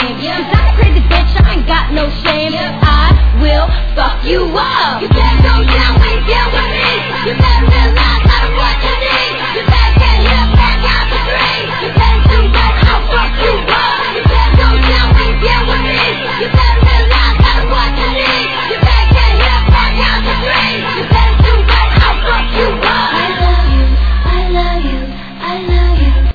game. Cause I'm a crazy bitch, I ain't got no shame. I will fuck you up. You can't go down when you get with me. You better realize